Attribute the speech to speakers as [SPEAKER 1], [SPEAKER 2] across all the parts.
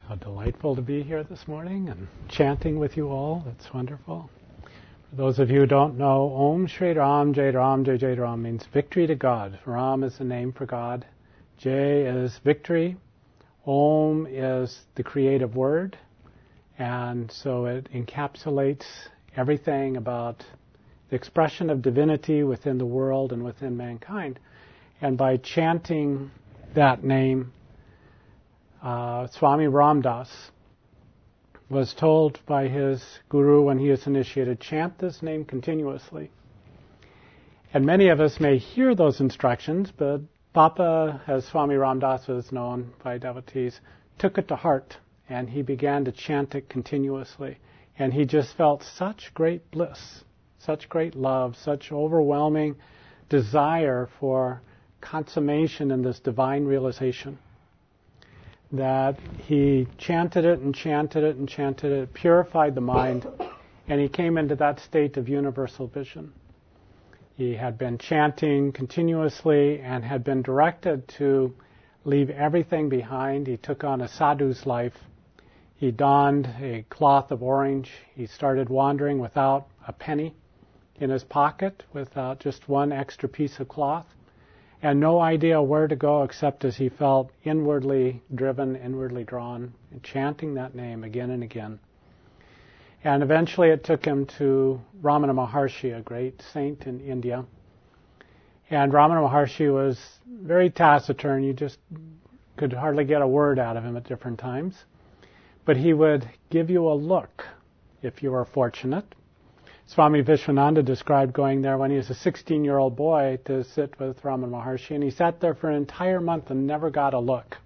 [SPEAKER 1] How delightful to be here this morning and chanting with you all. That's wonderful. For those of you who don't know, Om Shri Ram, Jai Ram, Jai Jai Ram means victory to God. Ram is the name for God. Jai is victory. Om is the creative word. And so it encapsulates everything about the expression of divinity within the world and within mankind. And by chanting that name, Swami Ramdas was told by his guru when he was initiated, chant this name continuously. And many of us may hear those instructions, but Papa, as Swami Ramdas was known by devotees, took it to heart, and he began to chant it continuously. And he just felt such great bliss, such great love, such overwhelming desire for consummation in this divine realization, that he chanted it and chanted it and chanted it, purified the mind, and he came into that state of universal vision. He had been chanting continuously and had been directed to leave everything behind. He took on a sadhu's life. He donned a cloth of orange. He started wandering without a penny in his pocket, without just one extra piece of cloth, and no idea where to go except as he felt inwardly driven, inwardly drawn, and chanting that name again and again. And eventually it took him to Ramana Maharshi, a great saint in India. And Ramana Maharshi was very taciturn. You just could hardly get a word out of him at different times. But he would give you a look if you were fortunate. Swami Vishwananda described going there when he was a 16-year-old boy to sit with Ramana Maharshi, and he sat there for an entire month and never got a look.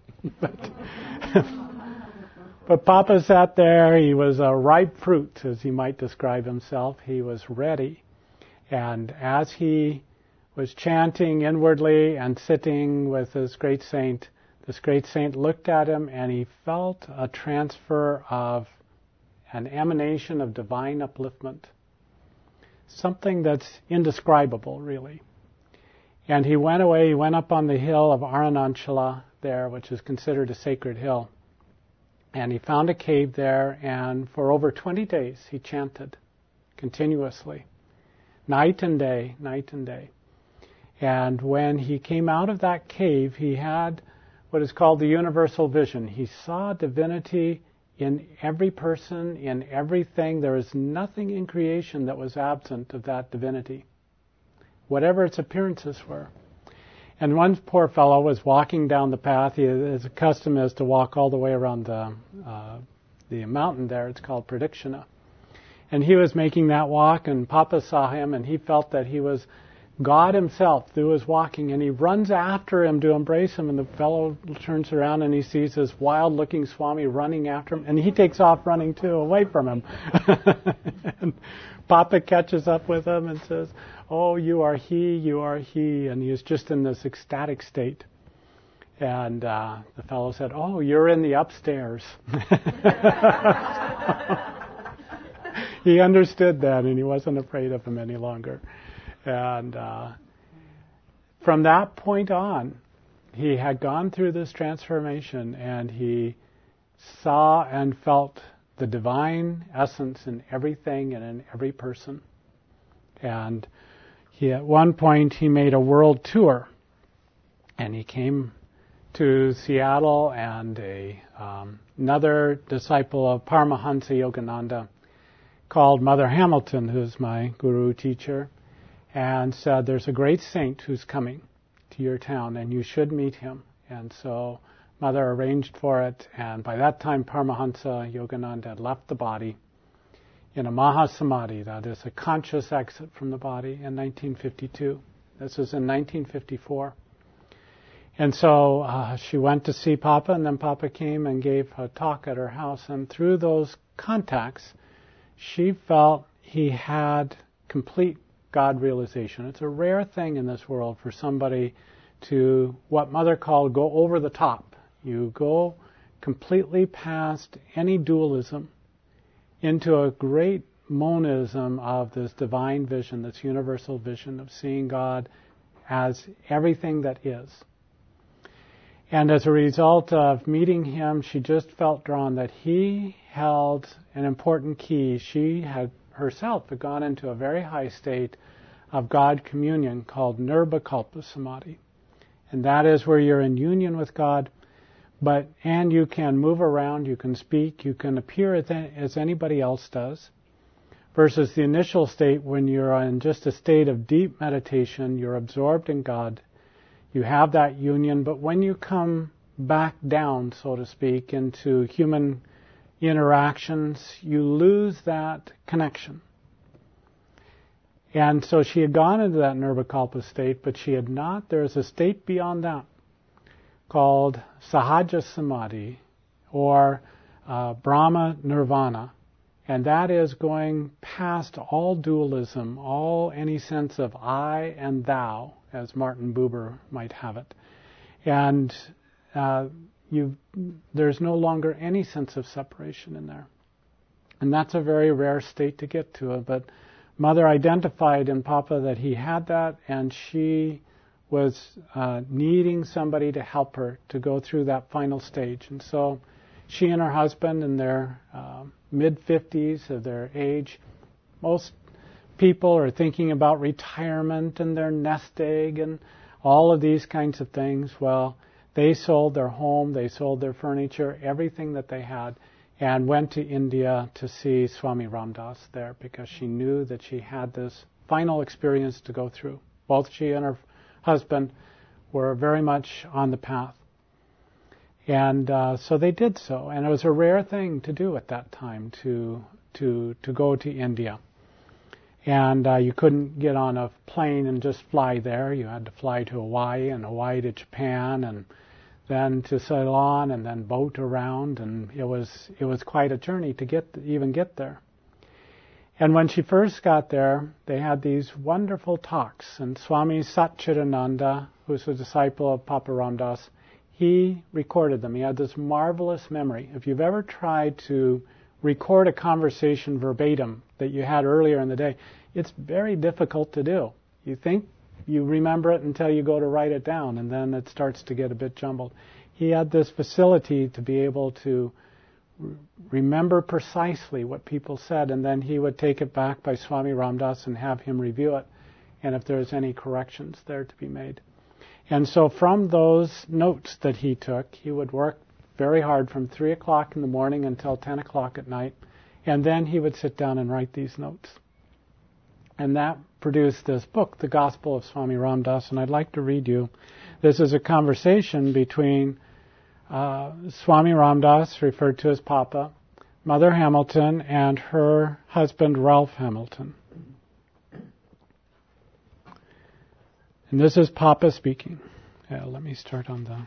[SPEAKER 1] But Papa sat there. He was a ripe fruit, as he might describe himself. He was ready. And as he was chanting inwardly and sitting with this great saint looked at him and he felt a transfer of an emanation of divine upliftment. Something that's indescribable, really. And he went away, he went up on the hill of Arunachala there, which is considered a sacred hill. And he found a cave there, and for over 20 days he chanted continuously, night and day, night and day. And when he came out of that cave, he had what is called the universal vision. He saw divinity in every person, in everything. There is nothing in creation that was absent of that divinity, whatever its appearances were. And one poor fellow was walking down the path. His custom is to walk all the way around the mountain there. It's called Pradikshina. And he was making that walk, and Papa saw him, and he felt that he was God himself through his walking, and he runs after him to embrace him, and the fellow turns around and he sees this wild-looking Swami running after him, and he takes off running too, away from him. And Papa catches up with him and says, "Oh, you are he," and he is just in this ecstatic state. And the fellow said, "Oh, you're in the upstairs." He understood that, and he wasn't afraid of him any longer. And from that point on, he had gone through this transformation, and he saw and felt the divine essence in everything and in every person. And at one point he made a world tour, and he came to Seattle, and another disciple of Paramahansa Yogananda called Mother Hamilton, who's my guru teacher, and said, "There's a great saint who's coming to your town, and you should meet him." And so Mother arranged for it, and by that time Paramahansa Yogananda had left the body in a Mahasamadhi, that is a conscious exit from the body, in 1952. This was in 1954. And so she went to see Papa, and then Papa came and gave a talk at her house, and through those contacts she felt he had complete God realization. It's a rare thing in this world for somebody to, what Mother called, go over the top. You go completely past any dualism into a great monism of this divine vision, this universal vision of seeing God as everything that is. And as a result of meeting him, she just felt drawn that he held an important key. She had herself gone into a very high state of God communion called Nirvikalpa Samadhi. And that is where you're in union with God, and you can move around, you can speak, you can appear as anybody else does, versus the initial state when you're in just a state of deep meditation, you're absorbed in God, you have that union, but when you come back down, so to speak, into human interactions, you lose that connection. And so she had gone into that Nirvikalpa state, but she had not. There's a state beyond that called Sahaja Samadhi, or Brahma Nirvana. And that is going past all dualism, any sense of I and thou, as Martin Buber might have it. And there's no longer any sense of separation in there. And that's a very rare state to get to. But Mother identified in Papa that he had that, and she was needing somebody to help her to go through that final stage. And so she and her husband, in their mid-50s of their age, most people are thinking about retirement and their nest egg and all of these kinds of things. Well, they sold their home, they sold their furniture, everything that they had, and went to India to see Swami Ramdas there because she knew that she had this final experience to go through. Both she and her husband were very much on the path. And so they did so. And it was a rare thing to do at that time, to go to India. And you couldn't get on a plane and just fly there. You had to fly to Hawaii, and Hawaii to Japan, and then to Ceylon, and then boat around, and it was quite a journey to even get there. And when she first got there, they had these wonderful talks, and Swami Satchidananda, who's a disciple of Papa Ramdas, he recorded them. He had this marvelous memory. If you've ever tried to record a conversation verbatim that you had earlier in the day, it's very difficult to do. You think you remember it until you go to write it down, and then it starts to get a bit jumbled. He had this facility to be able to remember precisely what people said, and then he would take it back by Swami Ramdas and have him review it, and if there's any corrections there to be made. And so from those notes that he took, he would work very hard from 3 o'clock in the morning until 10 o'clock at night, and then he would sit down and write these notes. And that produced this book, The Gospel of Swami Ramdas, and I'd like to read you. This is a conversation between Swami Ramdas, referred to as Papa, Mother Hamilton, and her husband, Ralph Hamilton. And this is Papa speaking. Let me start on the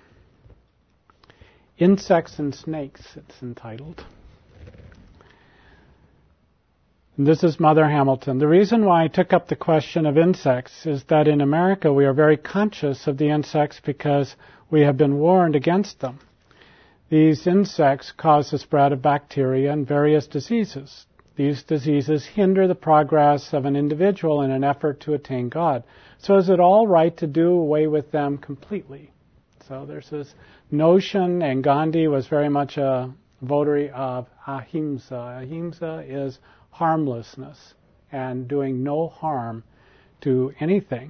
[SPEAKER 1] Insects and Snakes, it's entitled. And this is Mother Hamilton. The reason why I took up the question of insects is that in America we are very conscious of the insects because we have been warned against them. These insects cause the spread of bacteria and various diseases. These diseases hinder the progress of an individual in an effort to attain God. So is it all right to do away with them completely? So there's this notion, and Gandhi was very much a votary of ahimsa. Ahimsa is harmlessness and doing no harm to anything.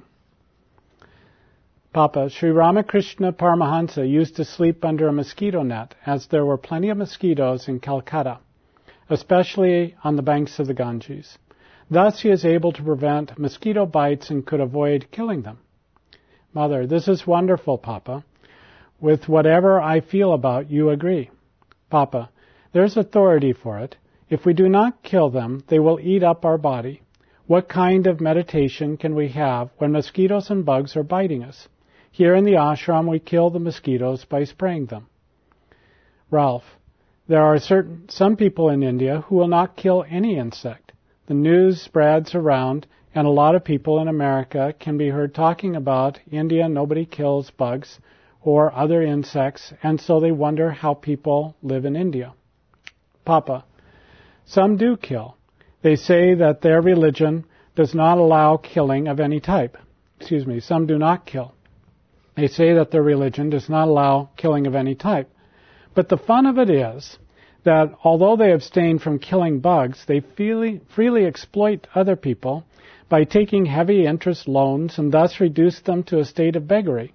[SPEAKER 1] Papa, Sri Ramakrishna Paramahansa used to sleep under a mosquito net as there were plenty of mosquitoes in Calcutta, especially on the banks of the Ganges. Thus he is able to prevent mosquito bites and could avoid killing them. Mother, this is wonderful, Papa. With whatever I feel about you agree. Papa, there's authority for it. If we do not kill them, they will eat up our body. What kind of meditation can we have when mosquitoes and bugs are biting us? Here in the ashram, we kill the mosquitoes by spraying them. Ralph, there are some people in India who will not kill any insect. The news spreads around, and a lot of people in America can be heard talking about India, nobody kills bugs or other insects, and so they wonder how people live in India. Papa, some do kill. They say that their religion does not allow killing of any type. Some do not kill. They say that their religion does not allow killing of any type. But the fun of it is that although they abstain from killing bugs, they freely exploit other people by taking heavy interest loans and thus reduce them to a state of beggary.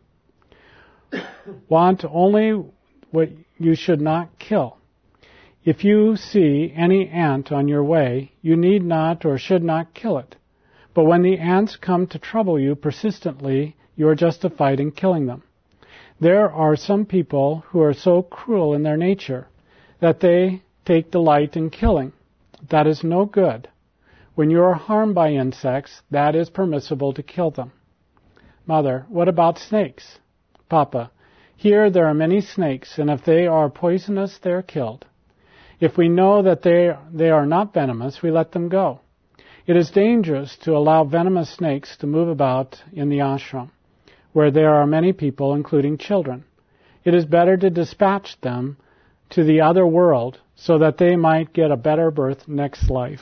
[SPEAKER 1] Want only what you should not kill. If you see any ant on your way, you need not or should not kill it. But when the ants come to trouble you persistently, you are justified in killing them. There are some people who are so cruel in their nature that they take delight in killing. That is no good. When you are harmed by insects, that is permissible to kill them. Mother, what about snakes? Papa, here there are many snakes, and if they are poisonous, they are killed. If we know that they are not venomous, we let them go. It is dangerous to allow venomous snakes to move about in the ashram, where there are many people, including children. It is better to dispatch them to the other world so that they might get a better birth next life.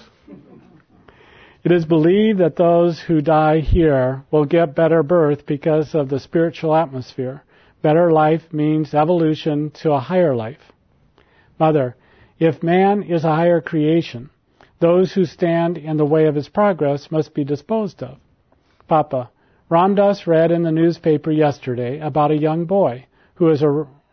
[SPEAKER 1] It is believed that those who die here will get better birth because of the spiritual atmosphere. Better life means evolution to a higher life. Mother, if man is a higher creation, those who stand in the way of his progress must be disposed of. Papa, Ram Dass read in the newspaper yesterday about a young boy who has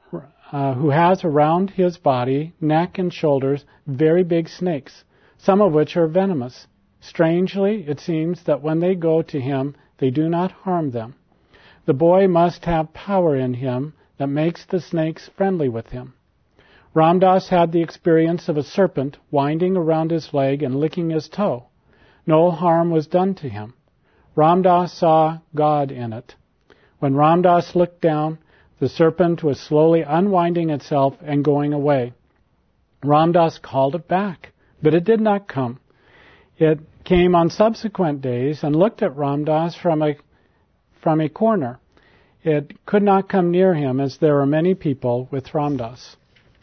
[SPEAKER 1] around his body, neck, and shoulders very big snakes, some of which are venomous. Strangely, it seems that when they go to him, they do not harm them. The boy must have power in him that makes the snakes friendly with him. Ram Dass had the experience of a serpent winding around his leg and licking his toe. No harm was done to him. Ram Dass saw God in it. When Ram Dass looked down, the serpent was slowly unwinding itself and going away. Ram Dass called it back, but it did not come. It came on subsequent days and looked at Ram Dass from a corner. It could not come near him as there were many people with Ram Dass.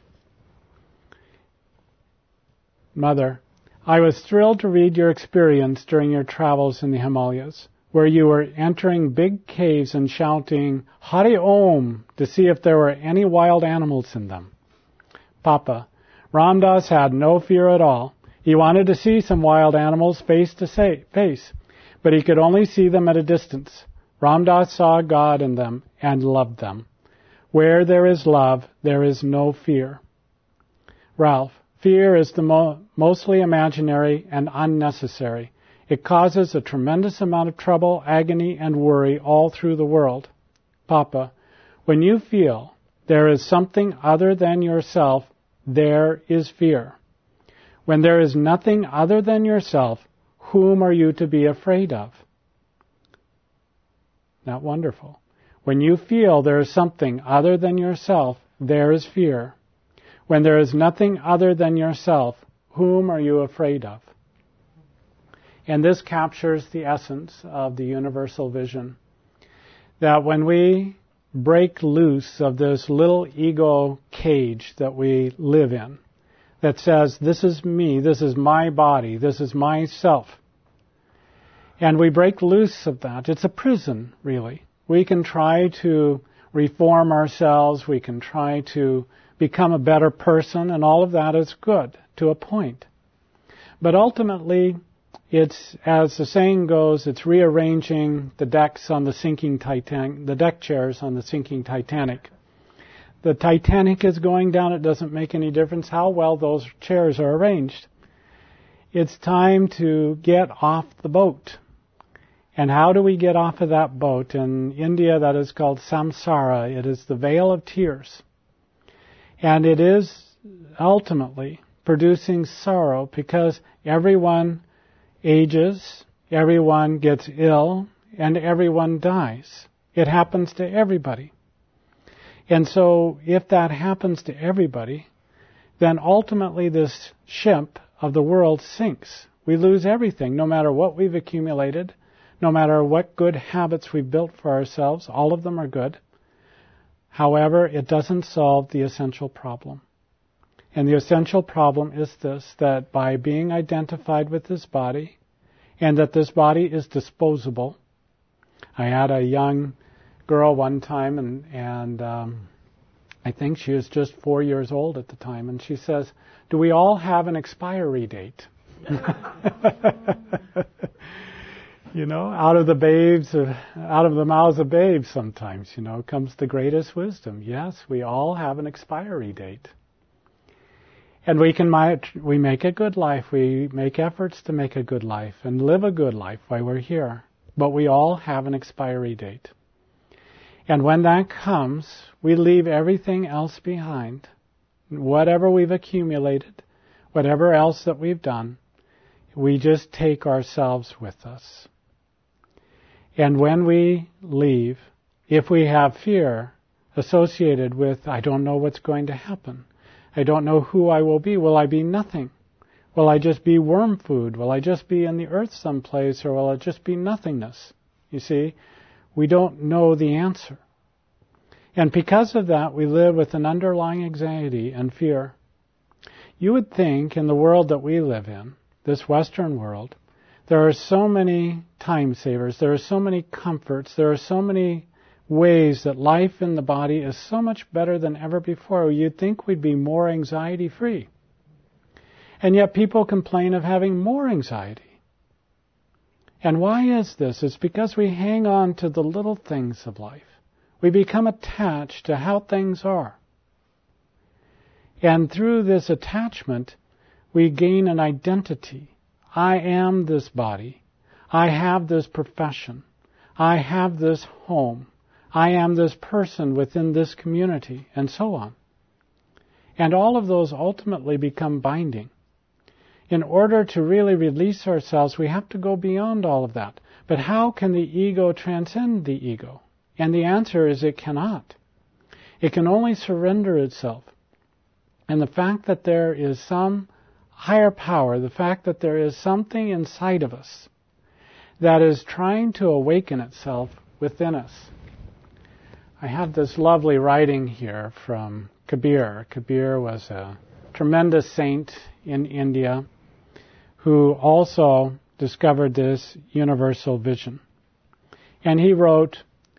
[SPEAKER 1] Mother, I was thrilled to read your experience during your travels in the Himalayas, where you were entering big caves and shouting, Hari Om, to see if there were any wild animals in them. Papa, Ram Dass had no fear at all. He wanted to see some wild animals face to face, but he could only see them at a distance. Ram Dass saw God in them and loved them. Where there is love, there is no fear. Ralph, fear is mostly imaginary and unnecessary. It causes a tremendous amount of trouble, agony, and worry all through the world. Papa, when you feel there is something other than yourself, there is fear. When there is nothing other than yourself, whom are you to be afraid of? Not wonderful. When you feel there is something other than yourself, there is fear. When there is nothing other than yourself, whom are you afraid of? And this captures the essence of the universal vision. That when we break loose of this little ego cage that we live in, that says, this is me, this is my body, this is myself, and we break loose of that, it's a prison, really. We can try to reform ourselves, we can try to become a better person, and all of that is good to a point. But ultimately, it's, as the saying goes, it's rearranging the decks on the sinking Titanic, the deck chairs on the sinking Titanic. The Titanic is going down, it doesn't make any difference how well those chairs are arranged. It's time to get off the boat. And how do we get off of that boat? In India, that is called samsara. It is the veil of tears. And it is ultimately producing sorrow because everyone ages, everyone gets ill, and everyone dies. It happens to everybody. And so if that happens to everybody, then ultimately this ship of the world sinks. We lose everything, no matter what we've accumulated, no matter what good habits we've built for ourselves. All of them are good. However, it doesn't solve the essential problem. And the essential problem is this, that by being identified with this body, and that this body is disposable. I had a young girl one time, and I think she was just 4 years old at the time, and she says, "Do we all have an expiry date?" You know, out of the mouths of babes sometimes, comes the greatest wisdom. Yes, we all have an expiry date. And we make a good life. We make efforts to make a good life and live a good life while we're here. But we all have an expiry date. And when that comes, we leave everything else behind. Whatever we've accumulated, whatever else that we've done, we just take ourselves with us. And when we leave, if we have fear associated with, I don't know what's going to happen, I don't know who I will be, will I be nothing? Will I just be worm food? Will I just be in the earth someplace, or will it just be nothingness? You see, we don't know the answer. And because of that, we live with an underlying anxiety and fear. You would think in the world that we live in, this Western world, there are so many time savers, there are so many comforts, there are so many ways that life in the body is so much better than ever before. You'd think we'd be more anxiety-free. And yet people complain of having more anxiety. And why is this? It's because we hang on to the little things of life. We become attached to how things are. And through this attachment, we gain an identity. I am this body. I have this profession. I have this home. I am this person within this community, and so on. And all of those ultimately become binding. In order to really release ourselves, we have to go beyond all of that. But how can the ego transcend the ego? And the answer is it cannot. It can only surrender itself. And the fact that there is some higher power, the fact that there is something inside of us that is trying to awaken itself within us. I have this lovely writing here from Kabir. Kabir was a tremendous saint in India who also discovered this universal vision. And he wrote,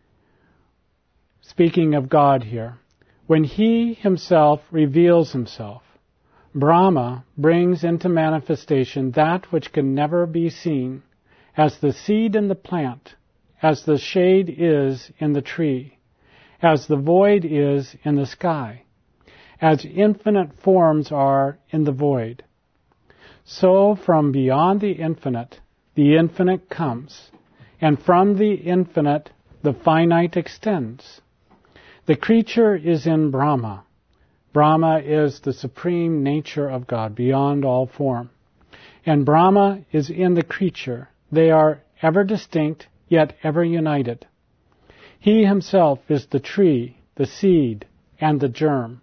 [SPEAKER 1] speaking of God here, when he himself reveals himself, Brahma brings into manifestation that which can never be seen, as the seed in the plant, as the shade is in the tree, as the void is in the sky, as infinite forms are in the void. So from beyond the infinite comes, and from the infinite the finite extends. The creature is in Brahma. Brahma is the supreme nature of God, beyond all form. And Brahma is in the creature. They are ever distinct, yet ever united. He himself is the tree, the seed, and the germ.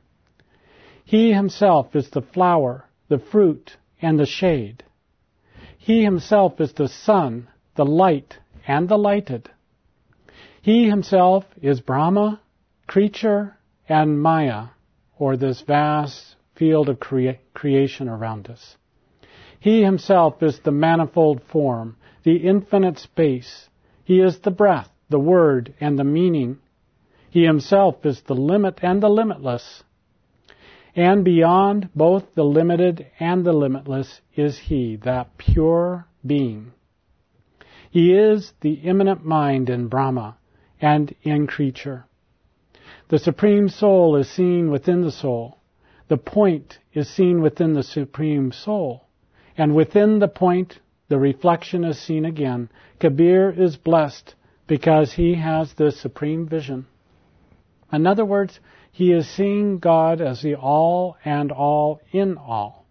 [SPEAKER 1] He himself is the flower, the fruit, and the shade. He himself is the sun, the light, and the lighted. He himself is Brahma, creature, and Maya, or this vast field of creation around us. He himself is the manifold form, the infinite space. He is the breath, the word, and the meaning. He himself is the limit and the limitless. And beyond both the limited and the limitless is he, that pure being. He is the immanent mind in Brahma and in creature. The Supreme Soul is seen within the soul. The point is seen within the Supreme Soul. And within the point, the reflection is seen again. Kabir is blessed because he has this supreme vision. In other words, he is seeing God as the all and all in all.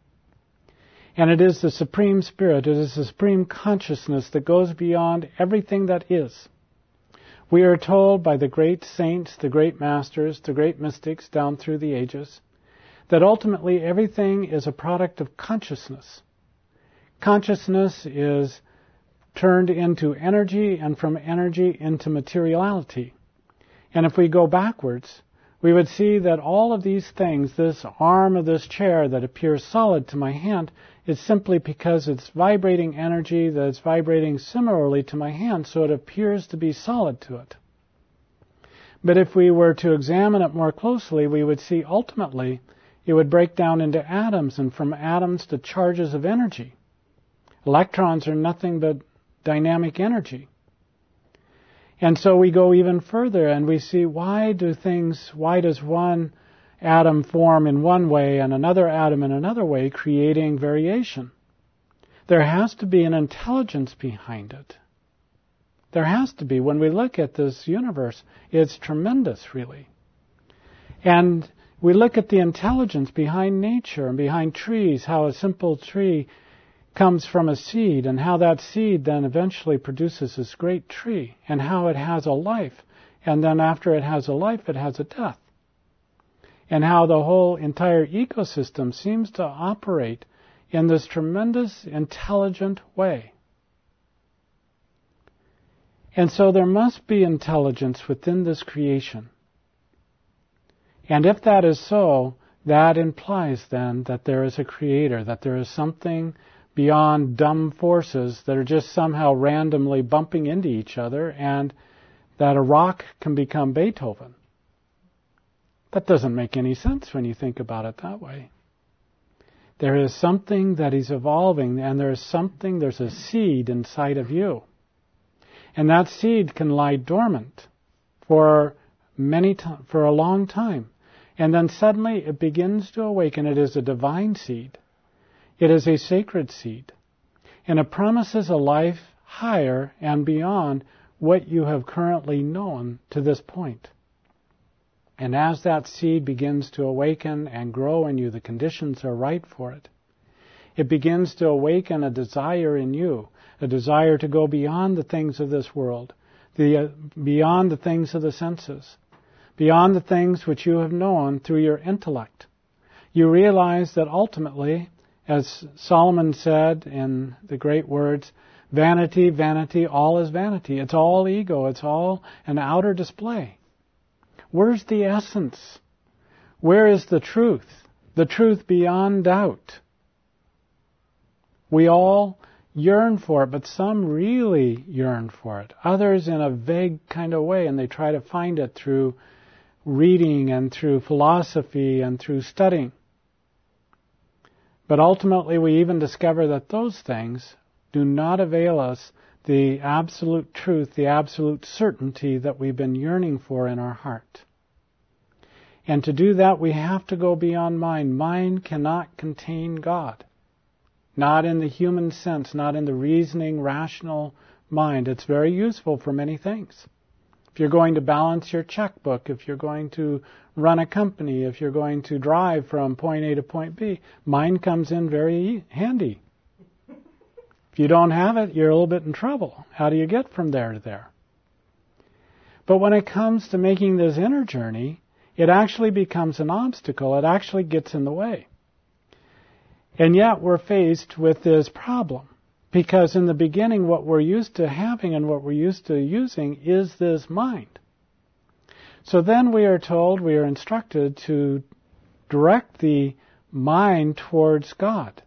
[SPEAKER 1] And it is the Supreme Spirit, it is the Supreme Consciousness that goes beyond everything that is. We are told by the great saints, the great masters, the great mystics down through the ages, that ultimately everything is a product of consciousness. Consciousness is turned into energy, and from energy into materiality. And if we go backwards, we would see that all of these things, this arm of this chair that appears solid to my hand, is simply because it's vibrating energy that is vibrating similarly to my hand, so it appears to be solid to it. But if we were to examine it more closely, we would see ultimately it would break down into atoms, and from atoms to charges of energy. Electrons are nothing but dynamic energy. And so we go even further and we see why does one atom form in one way and another atom in another way, creating variation? There has to be an intelligence behind it. There has to be. When we look at this universe, it's tremendous, really. And we look at the intelligence behind nature and behind trees, how a simple tree comes from a seed, and how that seed then eventually produces this great tree, and how it has a life, and then after it has a life, it has a death. And how the whole entire ecosystem seems to operate in this tremendous, intelligent way. And so there must be intelligence within this creation. And if that is so, that implies then that there is a creator, that there is something beyond dumb forces that are just somehow randomly bumping into each other, and that a rock can become Beethoven. That doesn't make any sense when you think about it that way. There is something that is evolving, and there's a seed inside of you. And that seed can lie dormant for a long time. And then suddenly it begins to awaken. It is a divine seed. It is a sacred seed. And it promises a life higher and beyond what you have currently known to this point. And as that seed begins to awaken and grow in you, the conditions are right for it. It begins to awaken a desire in you, a desire to go beyond the things of this world, beyond the things of the senses, beyond the things which you have known through your intellect. You realize that ultimately, as Solomon said in the great words, vanity, vanity, all is vanity. It's all ego. It's all an outer display. Where's the essence? Where is the truth? The truth beyond doubt. We all yearn for it, but some really yearn for it. Others in a vague kind of way, and they try to find it through reading and through philosophy and through studying. But ultimately we even discover that those things do not avail us the absolute truth, the absolute certainty that we've been yearning for in our heart. And to do that, we have to go beyond mind. Mind cannot contain God. Not in the human sense, not in the reasoning, rational mind. It's very useful for many things. If you're going to balance your checkbook, if you're going to run a company, if you're going to drive from point A to point B, mind comes in very handy. If you don't have it, you're a little bit in trouble. How do you get from there to there? But when it comes to making this inner journey, it actually becomes an obstacle. It actually gets in the way. And yet we're faced with this problem. Because in the beginning, what we're used to having and what we're used to using is this mind. So then we are told, we are instructed to direct the mind towards God.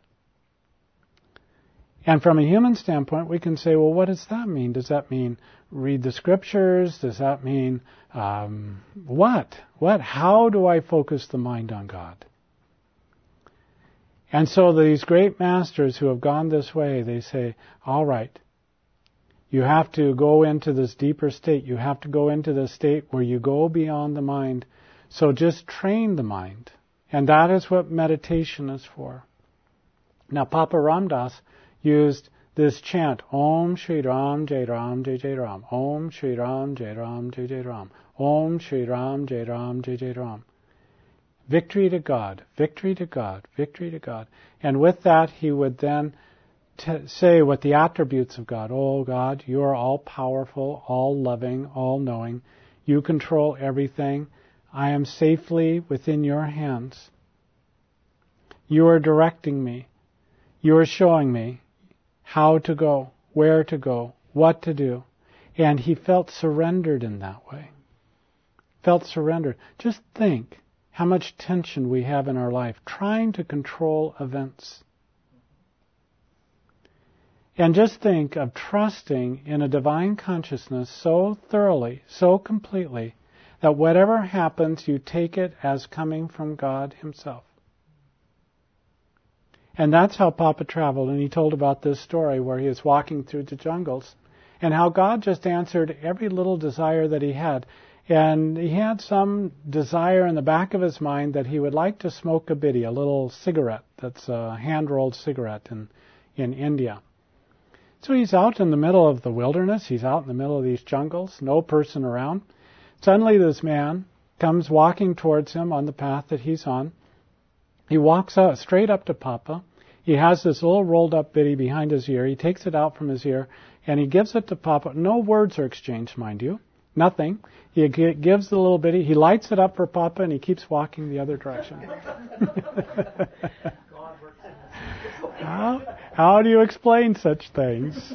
[SPEAKER 1] And from a human standpoint, we can say, well, what does that mean? Does that mean read the scriptures? Does that mean what? How do I focus the mind on God? And so these great masters who have gone this way, they say, all right, you have to go into this deeper state. You have to go into the state where you go beyond the mind. So just train the mind. And that is what meditation is for. Now, Papa Ramdas used this chant, Om Shri Ram Jai Ram Jai Jai Ram, Om Shri Ram Jai Ram Jai Jai Ram, Om Shri Ram Jai Ram Jai Jai Ram. Victory to God, victory to God, victory to God. And with that, he would then say what the attributes of God. Oh God, you are all powerful, all loving, all knowing. You control everything. I am safely within your hands. You are directing me. You are showing me how to go, where to go, what to do. And he felt surrendered in that way. Felt surrendered. Just think how much tension we have in our life trying to control events. And just think of trusting in a divine consciousness so thoroughly, so completely, that whatever happens, you take it as coming from God Himself. And that's how Papa traveled, and he told about this story where he was walking through the jungles, and how God just answered every little desire that he had. And he had some desire in the back of his mind that he would like to smoke a bidi, a little cigarette that's a hand-rolled cigarette in India. So he's out in the middle of the wilderness, he's out in the middle of these jungles, no person around. Suddenly this man comes walking towards him on the path that he's on. He walks out straight up to Papa. He has this little rolled up bidi behind his ear. He takes it out from his ear and he gives it to Papa. No words are exchanged, mind you. Nothing. He gives the little bidi. He lights it up for Papa and he keeps walking the other direction. How do you explain such things?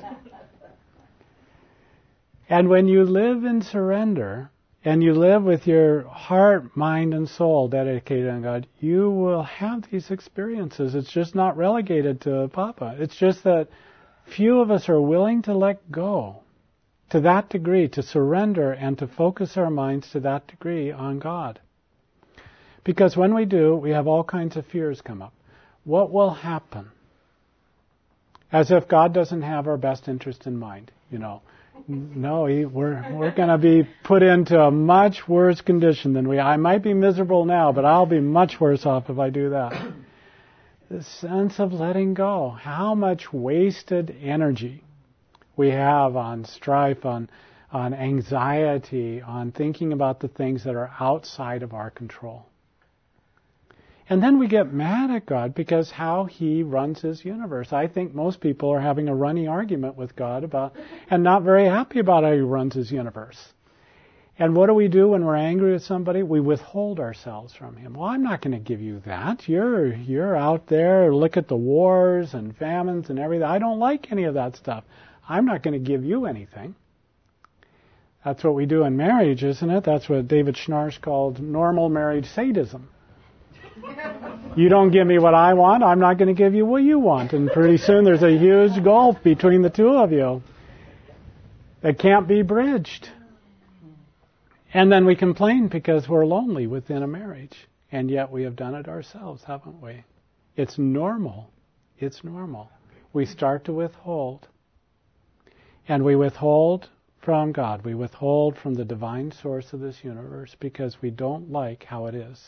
[SPEAKER 1] And when you live in surrender, and you live with your heart, mind, and soul dedicated on God, you will have these experiences. It's just not relegated to Papa. It's just that few of us are willing to let go to that degree, to surrender and to focus our minds to that degree on God. Because when we do, we have all kinds of fears come up. What will happen? As if God doesn't have our best interest in mind, you know. No, we're going to be put into a much worse condition than I might be miserable now, but I'll be much worse off if I do that. The sense of letting go. How much wasted energy we have on strife, on anxiety, on thinking about the things that are outside of our control. And then we get mad at God because how He runs His universe. I think most people are having a running argument with God about, and not very happy about how He runs His universe. And what do we do when we're angry with somebody? We withhold ourselves from Him. Well, I'm not going to give you that. You're out there, look at the wars and famines and everything. I don't like any of that stuff. I'm not going to give you anything. That's what we do in marriage, isn't it? That's what David Schnarch called normal marriage sadism. You don't give me what I want, I'm not going to give you what you want. And pretty soon there's a huge gulf between the two of you that can't be bridged. And then we complain because we're lonely within a marriage. And yet we have done it ourselves, haven't we? It's normal. It's normal. We start to withhold. And we withhold from God. We withhold from the divine source of this universe because we don't like how it is.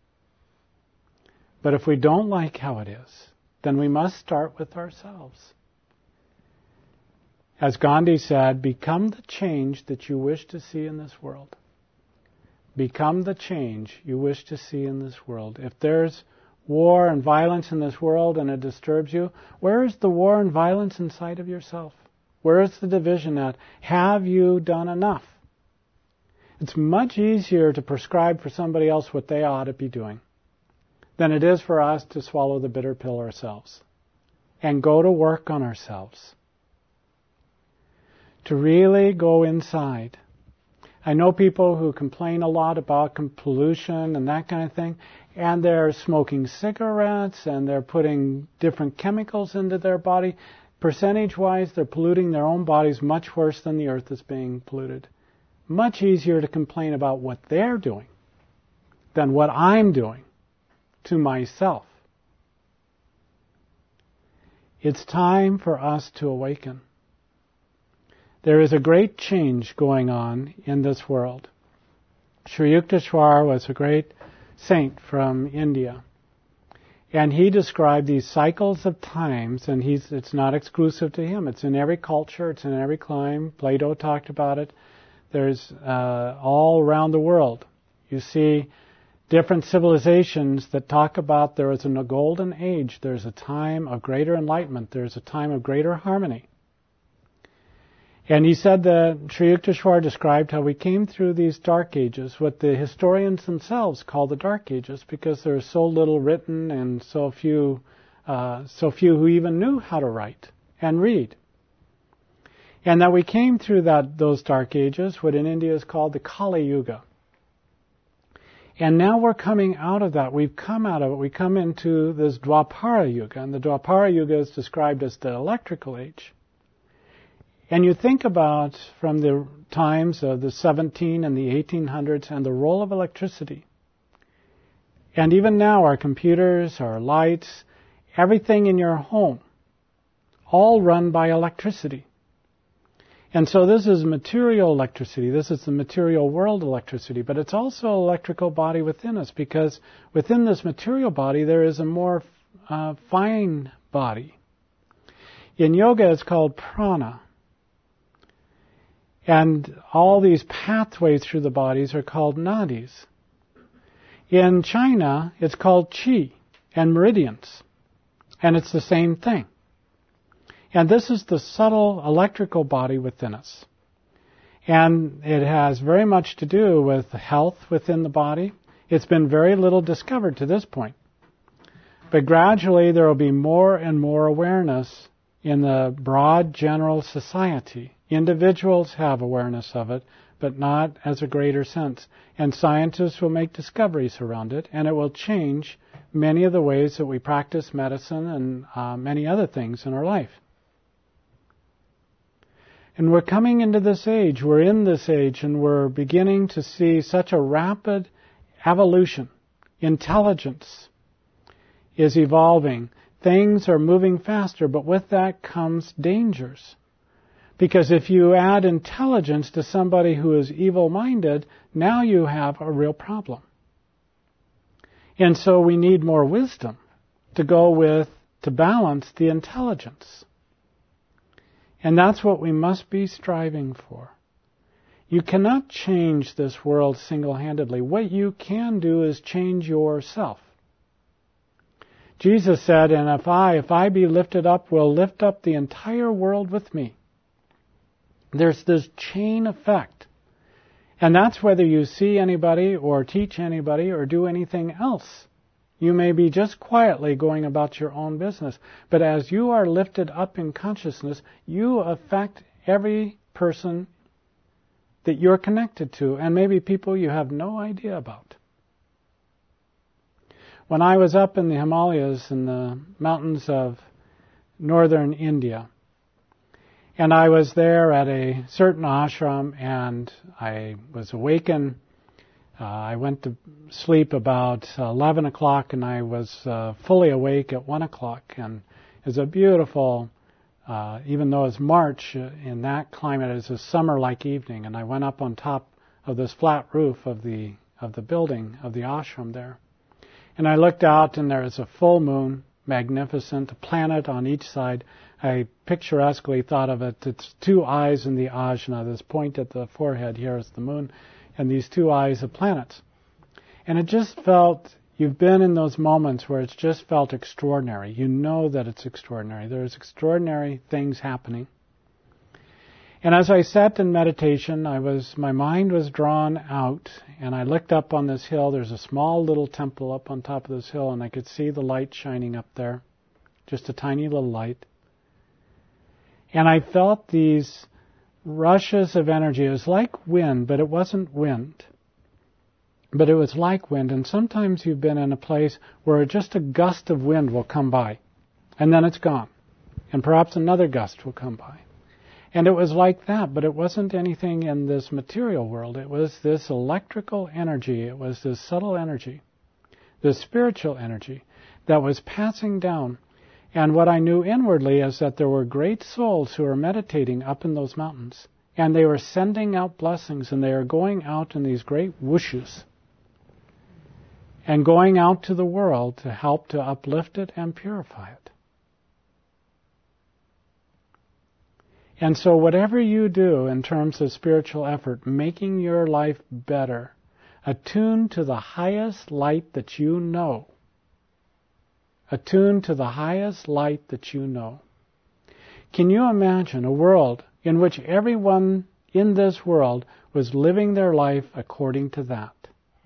[SPEAKER 1] But if we don't like how it is, then we must start with ourselves. As Gandhi said, become the change that you wish to see in this world. Become the change you wish to see in this world. If there's war and violence in this world and it disturbs you, where is the war and violence inside of yourself? Where is the division at? Have you done enough? It's much easier to prescribe for somebody else what they ought to be doing than it is for us to swallow the bitter pill ourselves and go to work on ourselves. To really go inside. I know people who complain a lot about pollution and that kind of thing, and they're smoking cigarettes and they're putting different chemicals into their body. Percentage-wise, they're polluting their own bodies much worse than the earth is being polluted. Much easier to complain about what they're doing than what I'm doing to myself. It's time for us to awaken. There is a great change going on in this world. Sri Yukteswar was a great saint from India. And he described these cycles of times, and it's not exclusive to him. It's in every culture, it's in every clime. Plato talked about it. There's all around the world. You see different civilizations that talk about there is a golden age, there's a time of greater enlightenment, there's a time of greater harmony. And he said that Sri Yukteswar described how we came through these dark ages, what the historians themselves call the dark ages, because there's so little written and so few who even knew how to write and read. And that we came through those dark ages, what in India is called the Kali Yuga. And now we're coming out of that. We've come out of it. We come into this Dwapara Yuga. And the Dwapara Yuga is described as the electrical age. And you think about from the times of the 17 and the 1800s and the role of electricity. And even now, our computers, our lights, everything in your home, all run by electricity. And so this is material electricity. This is the material world electricity. But it's also an electrical body within us, because within this material body there is a more fine body. In yoga it's called prana. And all these pathways through the bodies are called nadis. In China it's called qi and meridians. And it's the same thing. And this is the subtle electrical body within us. And it has very much to do with health within the body. It's been very little discovered to this point. But gradually there will be more and more awareness in the broad general society. Individuals have awareness of it, but not as a greater sense. And scientists will make discoveries around it, and it will change many of the ways that we practice medicine and many other things in our life. And we're coming into this age, we're in this age, and we're beginning to see such a rapid evolution. Intelligence is evolving. Things are moving faster, but with that comes dangers. Because if you add intelligence to somebody who is evil-minded, now you have a real problem. And so we need more wisdom to balance the intelligence. And that's what we must be striving for. You cannot change this world single-handedly. What you can do is change yourself. Jesus said, and if I be lifted up, will lift up the entire world with me. There's this chain effect. And that's whether you see anybody or teach anybody or do anything else. You may be just quietly going about your own business. But as you are lifted up in consciousness, you affect every person that you're connected to, and maybe people you have no idea about. When I was up in the Himalayas, in the mountains of northern India, and I was there at a certain ashram, and I was awakened. I went to sleep about 11 o'clock, and I was fully awake at 1 o'clock. And it was a beautiful, even though it's March, in that climate, it's a summer-like evening. And I went up on top of this flat roof of the building, of the ashram there. And I looked out, and there was a full moon, magnificent, a planet on each side. I picturesquely thought of it. It's two eyes in the ajna. This point at the forehead here is the moon, and these two eyes of planets. And it just felt, you've been in those moments where it's just felt extraordinary. You know that it's extraordinary. There's extraordinary things happening. And as I sat in meditation, my mind was drawn out, and I looked up on this hill. There's a small little temple up on top of this hill, and I could see the light shining up there, just a tiny little light. And I felt these rushes of energy. It was like wind, but it wasn't wind. But it was like wind, and sometimes you've been in a place where just a gust of wind will come by, and then it's gone. And perhaps another gust will come by. And it was like that, but it wasn't anything in this material world. It was this electrical energy. It was this subtle energy, this spiritual energy that was passing down. And what I knew inwardly is that there were great souls who were meditating up in those mountains. And they were sending out blessings, and they were going out in these great whooshes and going out to the world to help to uplift it and purify it. And so whatever you do in terms of spiritual effort, making your life better, attune to the highest light that you know. Attune to the highest light that you know. Can you imagine a world in which everyone in this world was living their life according to that?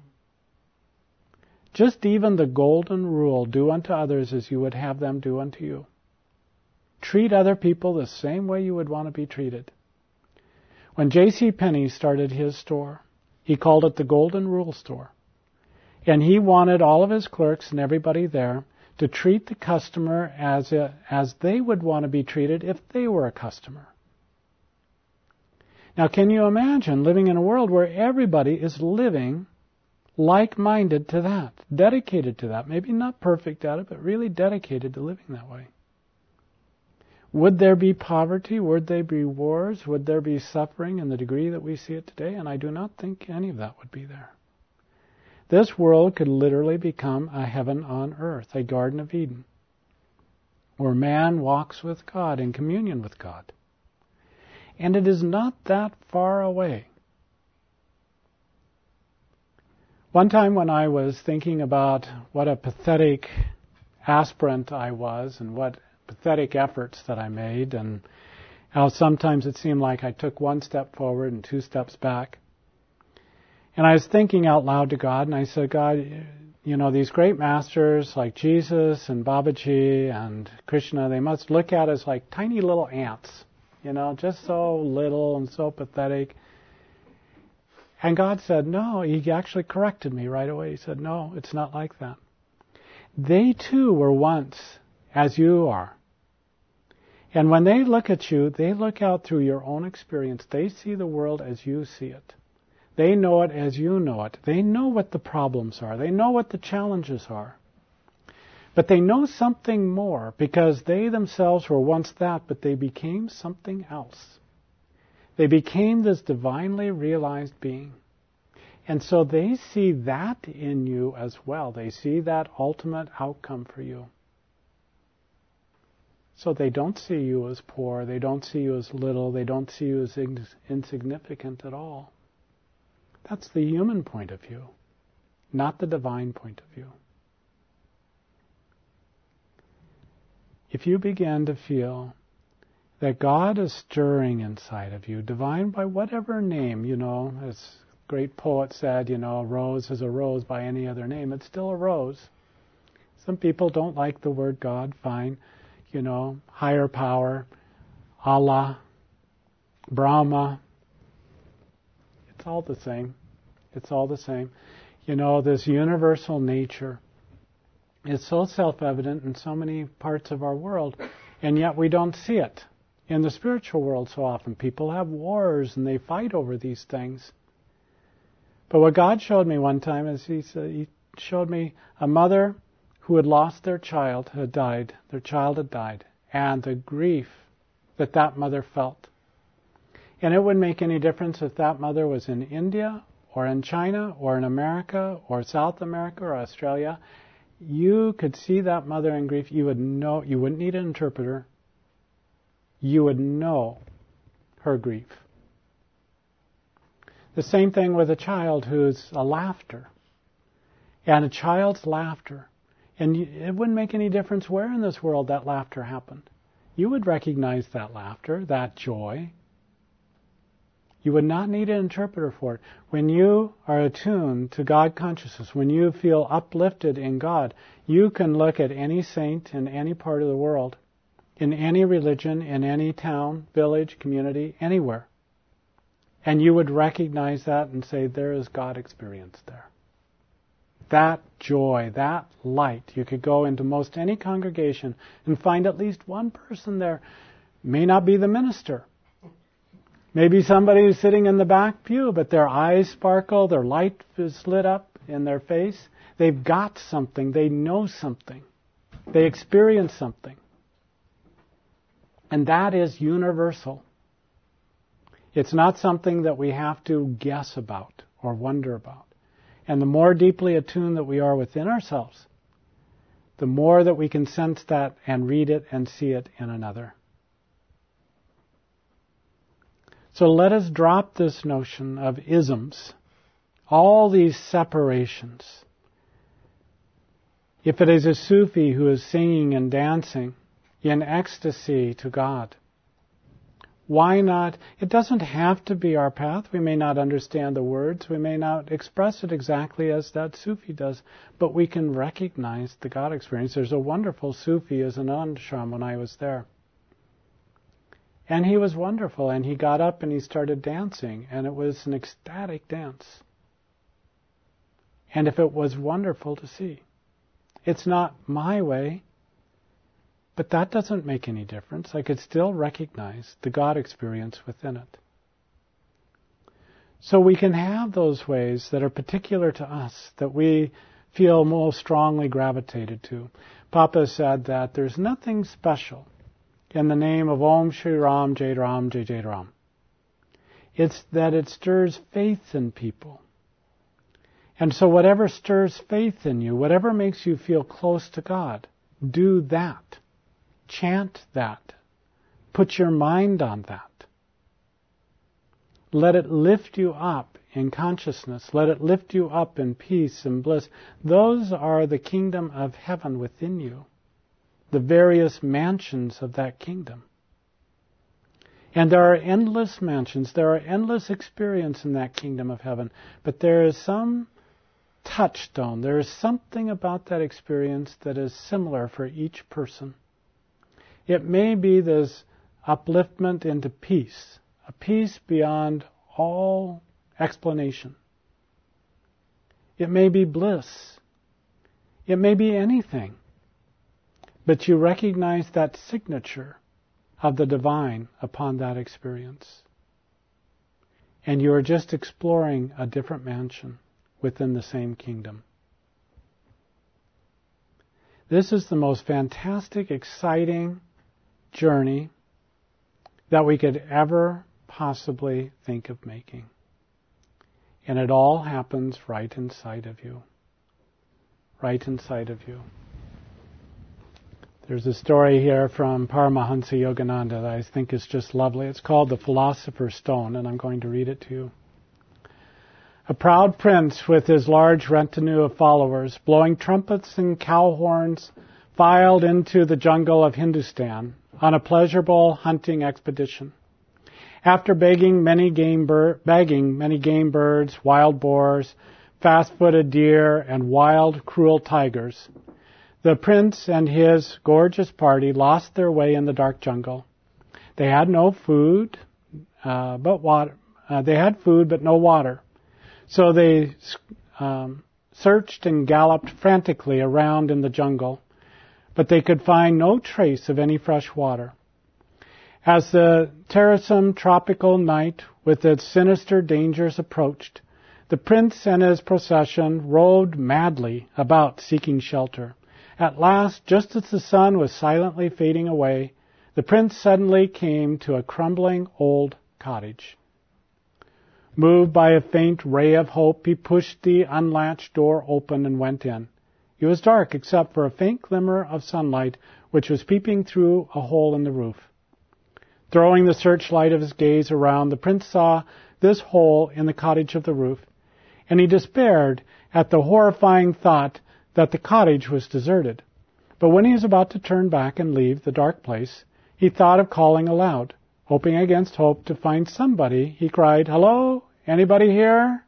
[SPEAKER 1] Just even the golden rule, do unto others as you would have them do unto you. Treat other people the same way you would want to be treated. When J.C. Penney started his store, he called it the Golden Rule Store. And he wanted all of his clerks and everybody there to treat the customer as they would want to be treated if they were a customer. Now, can you imagine living in a world where everybody is living like-minded to that, dedicated to that? Maybe not perfect at it, but really dedicated to living that way. Would there be poverty? Would there be wars? Would there be suffering in the degree that we see it today? And I do not think any of that would be there. This world could literally become a heaven on earth, a Garden of Eden, where man walks with God in communion with God. And it is not that far away. One time when I was thinking about what a pathetic aspirant I was and what pathetic efforts that I made and how sometimes it seemed like I took one step forward and two steps back. And I was thinking out loud to God, and I said, God, these great masters like Jesus and Babaji and Krishna, they must look at us like tiny little ants, just so little and so pathetic. And God said, no, He actually corrected me right away. He said, no, it's not like that. They too were once as you are. And when they look at you, they look out through your own experience. They see the world as you see it. They know it as you know it. They know what the problems are. They know what the challenges are. But they know something more because they themselves were once that, but they became something else. They became this divinely realized being. And so they see that in you as well. They see that ultimate outcome for you. So they don't see you as poor. They don't see you as little. They don't see you as insignificant at all. That's the human point of view, not the divine point of view. If you begin to feel that God is stirring inside of you, divine by whatever name, as a great poet said, a rose is a rose by any other name, it's still a rose. Some people don't like the word God, fine. Higher power, Allah, Brahma. It's all the same. It's all the same. This universal nature is so self-evident in so many parts of our world, and yet we don't see it. In the spiritual world so often, people have wars and they fight over these things. But what God showed me one time is He showed me a mother who had lost their child, had died. Their child had died. And the grief that mother felt. And it wouldn't make any difference if that mother was in India or in China or in America or South America or Australia. You could see that mother in grief. You would know. You wouldn't need an interpreter. You would know her grief. The same thing with a child who's a laughter. And a child's laughter. And it wouldn't make any difference where in this world that laughter happened. You would recognize that laughter, that joy. You would not need an interpreter for it. When you are attuned to God consciousness, when you feel uplifted in God, you can look at any saint in any part of the world, in any religion, in any town, village, community, anywhere. And you would recognize that and say, there is God experience there. That joy, that light. You could go into most any congregation and find at least one person there. May not be the minister. Maybe somebody who's sitting in the back pew, but their eyes sparkle, their light is lit up in their face. They've got something. They know something. They experience something. And that is universal. It's not something that we have to guess about or wonder about. And the more deeply attuned that we are within ourselves, the more that we can sense that and read it and see it in another. So let us drop this notion of isms, all these separations. If it is a Sufi who is singing and dancing in ecstasy to God, why not? It doesn't have to be our path. We may not understand the words. We may not express it exactly as that Sufi does, but we can recognize the God experience. There's a wonderful Sufi as an ashram when I was there. And he was wonderful, and he got up and he started dancing, and it was an ecstatic dance. And if it was wonderful to see. It's not my way, but that doesn't make any difference. I could still recognize the God experience within it. So we can have those ways that are particular to us, that we feel most strongly gravitated to. Papa said that there's nothing special in the name of Om Shri Ram, Jai Ram, Jai Jai Ram. It's that it stirs faith in people. And so whatever stirs faith in you, whatever makes you feel close to God, do that. Chant that. Put your mind on that. Let it lift you up in consciousness. Let it lift you up in peace and bliss. Those are the kingdom of heaven within you, the various mansions of that kingdom. And there are endless mansions, there are endless experience in that kingdom of heaven, but there is some touchstone, there is something about that experience that is similar for each person. It may be this upliftment into peace, a peace beyond all explanation. It may be bliss. It may be anything. But you recognize that signature of the divine upon that experience. And you are just exploring a different mansion within the same kingdom. This is the most fantastic, exciting journey that we could ever possibly think of making. And it all happens right inside of you. Right inside of you. There's a story here from Paramahansa Yogananda that I think is just lovely. It's called The Philosopher's Stone, and I'm going to read it to you. A proud prince with his large retinue of followers, blowing trumpets and cow horns, filed into the jungle of Hindustan on a pleasurable hunting expedition. After bagging many game birds, wild boars, fast-footed deer, and wild, cruel tigers, the prince and his gorgeous party lost their way in the dark jungle. They had no food, but water. They had food, but no water. So they searched and galloped frantically around in the jungle, but they could find no trace of any fresh water. As the tiresome tropical night with its sinister dangers approached, the prince and his procession roved madly about seeking shelter. At last, just as the sun was silently fading away, the prince suddenly came to a crumbling old cottage. Moved by a faint ray of hope, he pushed the unlatched door open and went in. It was dark except for a faint glimmer of sunlight which was peeping through a hole in the roof. Throwing the searchlight of his gaze around, the prince saw this hole in the cottage of the roof, and he despaired at the horrifying thought that the cottage was deserted. But when he was about to turn back and leave the dark place, he thought of calling aloud. Hoping against hope to find somebody, he cried, "Hello? Anybody here?"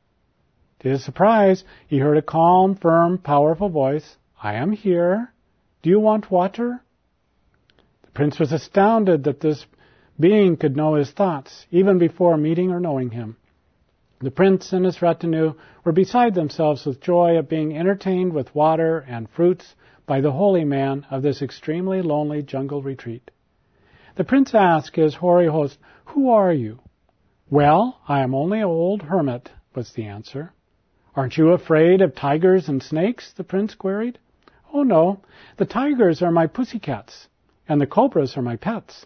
[SPEAKER 1] To his surprise, he heard a calm, firm, powerful voice. "I am here. Do you want water?" The prince was astounded that this being could know his thoughts, even before meeting or knowing him. The prince and his retinue were beside themselves with joy at being entertained with water and fruits by the holy man of this extremely lonely jungle retreat. The prince asked his hoary host, "Who are you?" "Well, I am only an old hermit," was the answer. "Aren't you afraid of tigers and snakes?" the prince queried. "Oh, no. The tigers are my pussycats, and the cobras are my pets.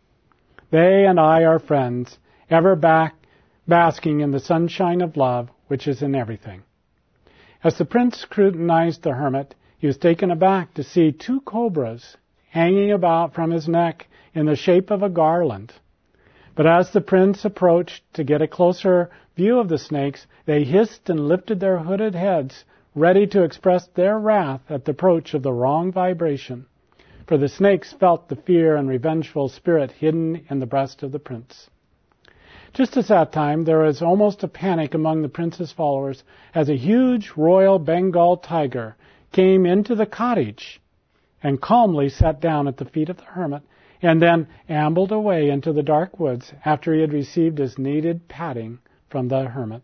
[SPEAKER 1] They and I are friends, ever basking in the sunshine of love, which is in everything." As the prince scrutinized the hermit, he was taken aback to see 2 cobras hanging about from his neck in the shape of a garland. But as the prince approached to get a closer view of the snakes, they hissed and lifted their hooded heads, ready to express their wrath at the approach of the wrong vibration. For the snakes felt the fear and revengeful spirit hidden in the breast of the prince. Just at that time, there was almost a panic among the prince's followers as a huge royal Bengal tiger came into the cottage and calmly sat down at the feet of the hermit and then ambled away into the dark woods after he had received his needed patting from the hermit.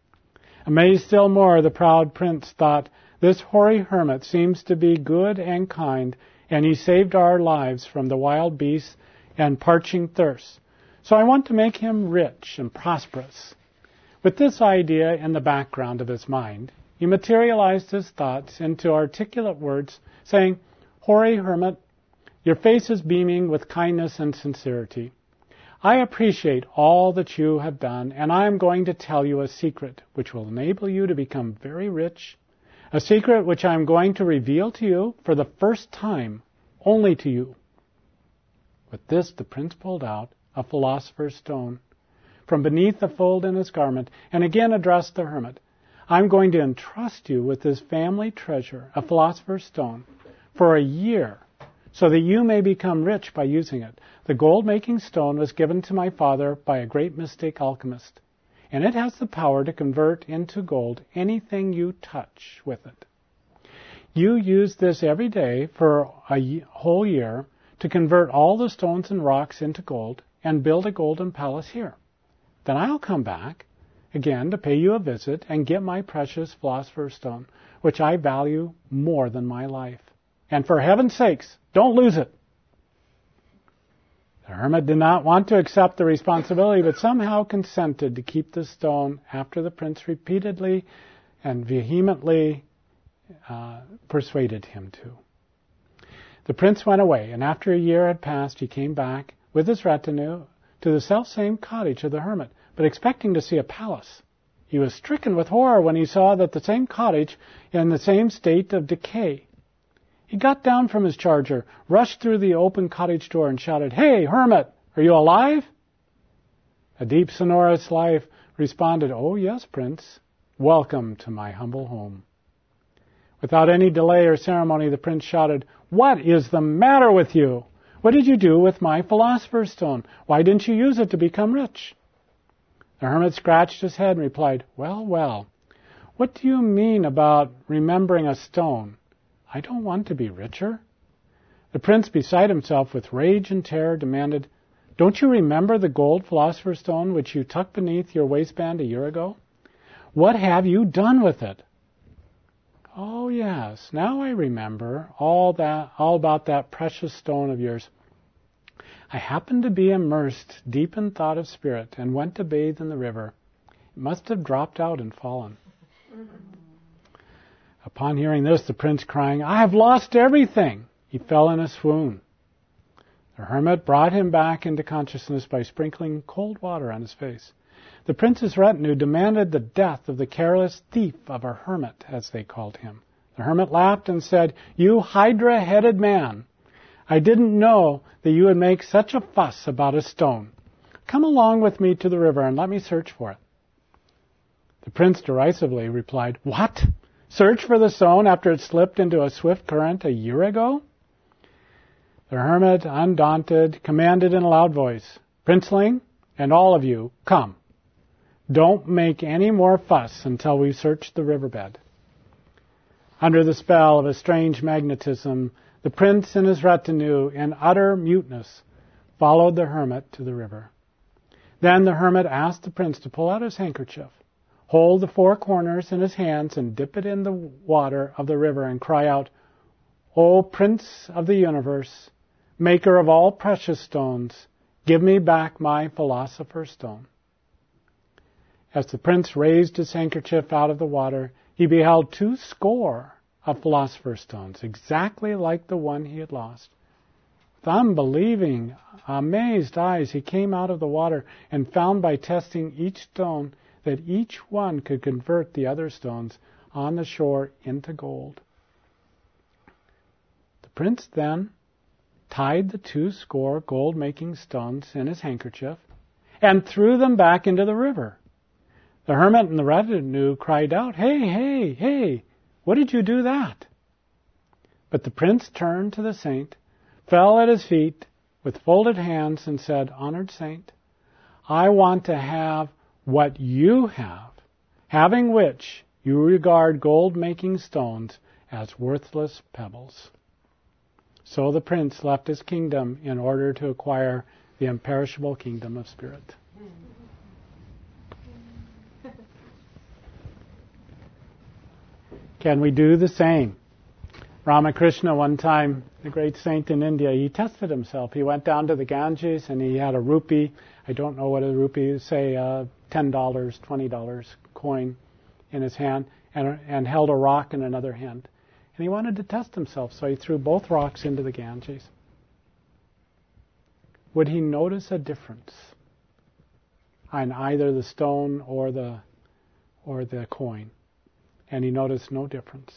[SPEAKER 1] Amazed still more, the proud prince thought, "This hoary hermit seems to be good and kind, and he saved our lives from the wild beasts and parching thirst. So I want to make him rich and prosperous. With this idea in the background of his mind, he materialized his thoughts into articulate words, saying, "Hoary hermit, your face is beaming with kindness and sincerity. I appreciate all that you have done, and I am going to tell you a secret which will enable you to become very rich, a secret which I am going to reveal to you for the first time, only to you." With this, the prince pulled out a philosopher's stone from beneath the fold in his garment, and again addressed the hermit. "I'm going to entrust you with this family treasure, a philosopher's stone, for a year, so that you may become rich by using it. The gold-making stone was given to my father by a great mystic alchemist, and it has the power to convert into gold anything you touch with it. You use this every day for a whole year to convert all the stones and rocks into gold and build a golden palace here. Then I'll come back again to pay you a visit and get my precious philosopher's stone, which I value more than my life. And for heaven's sakes, don't lose it." The hermit did not want to accept the responsibility, but somehow consented to keep the stone after the prince repeatedly and vehemently persuaded him to. The prince went away, and after a year had passed, he came back with his retinue to the self-same cottage of the hermit, but expecting to see a palace. He was stricken with horror when he saw that the same cottage in the same state of decay. He got down from his charger, rushed through the open cottage door, and shouted, "Hey, hermit, are you alive?" A deep, sonorous life responded, "Oh, yes, prince. Welcome to my humble home." Without any delay or ceremony, the prince shouted, "What is the matter with you? What did you do with my philosopher's stone? Why didn't you use it to become rich?" The hermit scratched his head and replied, "Well, well, what do you mean about remembering a stone? I don't want to be richer." The prince, beside himself with rage and terror, demanded, "Don't you remember the gold philosopher's stone which you tucked beneath your waistband a year ago? What have you done with it?" "Oh, yes, now I remember all about that precious stone of yours. I happened to be immersed deep in thought of spirit and went to bathe in the river. It must have dropped out and fallen." Upon hearing this, the prince, crying, "I have lost everything," he fell in a swoon. The hermit brought him back into consciousness by sprinkling cold water on his face. The prince's retinue demanded the death of the careless thief of a hermit, as they called him. The hermit laughed and said, "You hydra-headed man, I didn't know that you would make such a fuss about a stone. Come along with me to the river and let me search for it." The prince derisively replied, "What? Search for the stone after it slipped into a swift current a year ago?" The hermit, undaunted, commanded in a loud voice, "Princeling, and all of you, come. Don't make any more fuss until we've searched the riverbed." Under the spell of a strange magnetism, the prince and his retinue, in utter muteness, followed the hermit to the river. Then the hermit asked the prince to pull out his handkerchief, hold the four corners in his hands, and dip it in the water of the river, and cry out, "O Prince of the universe, maker of all precious stones, give me back my philosopher's stone." As the prince raised his handkerchief out of the water, he beheld 200 of philosopher's stones, exactly like the one he had lost. With unbelieving, amazed eyes, he came out of the water and found by testing each stone that each one could convert the other stones on the shore into gold. The prince then tied the 200 gold-making stones in his handkerchief and threw them back into the river. The hermit and the retinue cried out, "Hey, hey, hey, what did you do that?" But the prince turned to the saint, fell at his feet with folded hands, and said, "Honored saint, I want to have what you have, having which you regard gold-making stones as worthless pebbles." So the prince left his kingdom in order to acquire the imperishable kingdom of spirit. Can we do the same? Ramakrishna, one time, the great saint in India, he tested himself. He went down to the Ganges and he had a rupee, I don't know what a rupee is, say $10, $20 coin in his hand, and held a rock in another hand. And he wanted to test himself, so he threw both rocks into the Ganges. Would he notice a difference on either the stone or the coin? And he noticed no difference.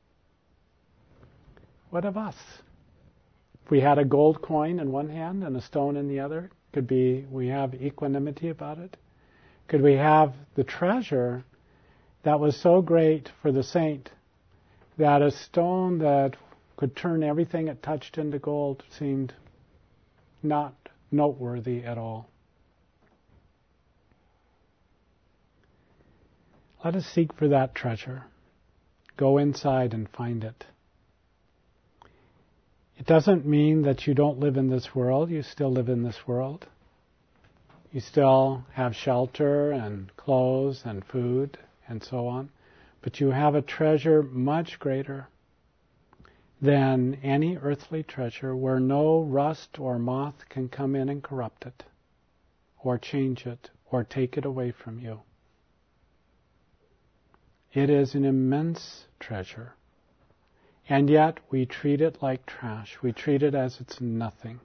[SPEAKER 1] What of us? If we had a gold coin in one hand and a stone in the other, could we have equanimity about it? Could we have the treasure that was so great for the saint that a stone that could turn everything it touched into gold seemed not noteworthy at all? Let us seek for that treasure. Go inside and find it. It doesn't mean that you don't live in this world. You still live in this world. You still have shelter and clothes and food and so on. But you have a treasure much greater than any earthly treasure, where no rust or moth can come in and corrupt it, or change it, or take it away from you. It is an immense treasure. And yet we treat it like trash. We treat it as it's nothing.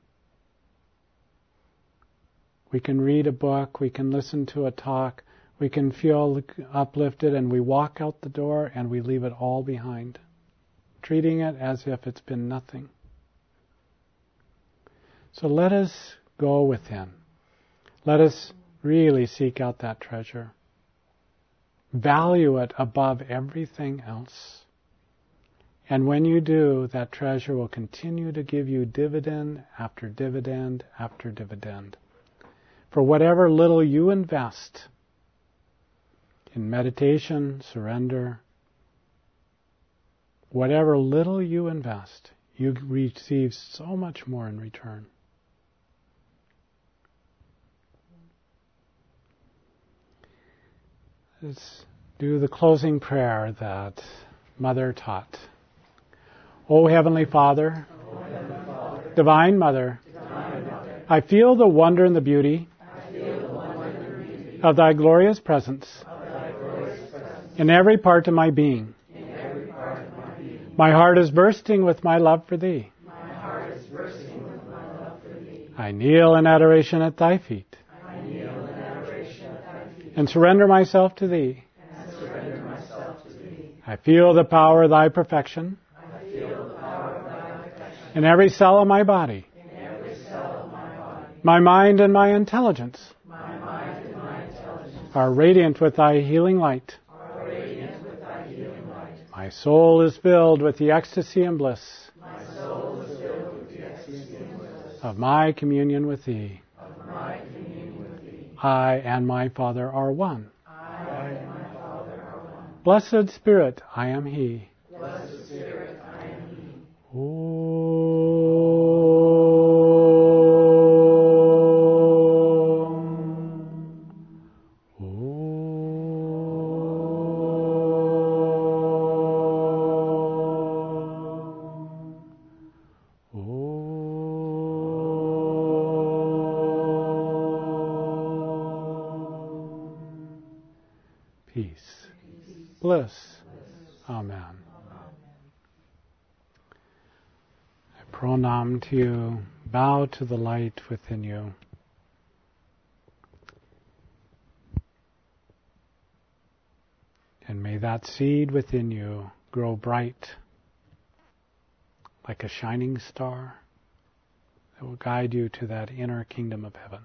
[SPEAKER 1] We can read a book, we can listen to a talk, we can feel uplifted, and we walk out the door and we leave it all behind, treating it as if it's been nothing. So let us go within. Let us really seek out that treasure. Value it above everything else. And when you do, that treasure will continue to give you dividend after dividend after dividend. For whatever little you invest in meditation, surrender, whatever little you invest, you receive so much more in return. Let's do the closing prayer that Mother taught. O Heavenly Father, Divine Mother, I feel the wonder and the beauty of Thy glorious presence in every part of my being. My heart is bursting with my love for Thee. I kneel in adoration at Thy feet and surrender myself to Thee. I feel the power of Thy perfection in every cell of my body. My mind and my intelligence are radiant with Thy healing light. My soul is filled with the ecstasy and bliss of my communion with Thee. I and my Father are one. Blessed Spirit, I am He. Peace. Bliss. Amen. I pranam to you. Bow to the light within you. And may that seed within you grow bright like a shining star that will guide you to that inner kingdom of heaven.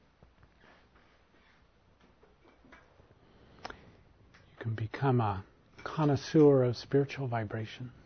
[SPEAKER 1] Can become a connoisseur of spiritual vibration.